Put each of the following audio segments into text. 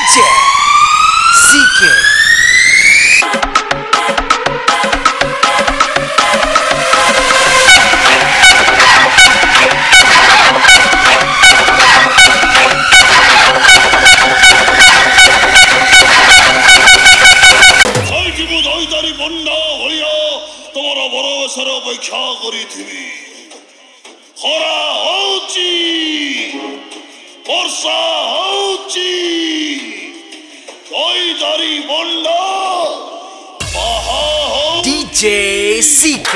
DJ CK. অপেক্ষা করি তুমি খরা হচ্ছে বর্ষা হচ্ছে দইদারি বন্যা বাহা DJ CK.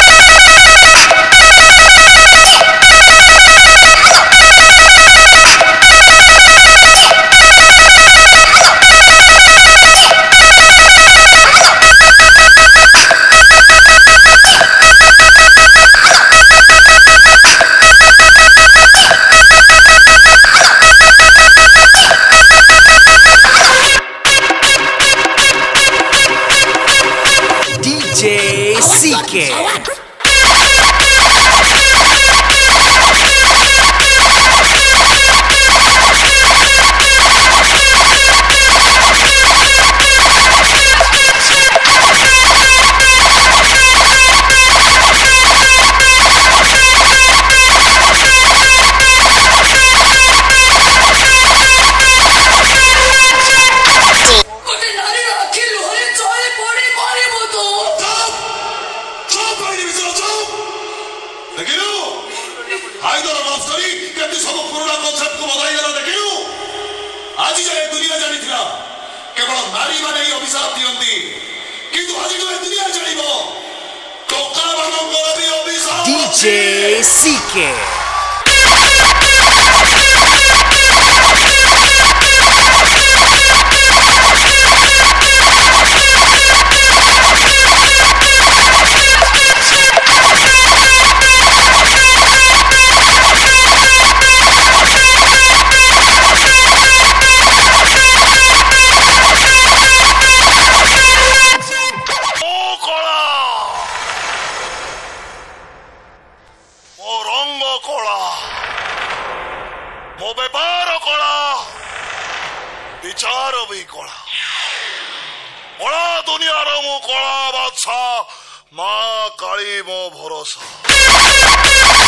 DJ CK. ମୋ ବେପାର କଳା ବିଚାର ବି କଳା କଳା ଦୁନିଆର ମୁଁ କଳା ବାଛା ମା କାଳୀ ମୋ ଭରସା।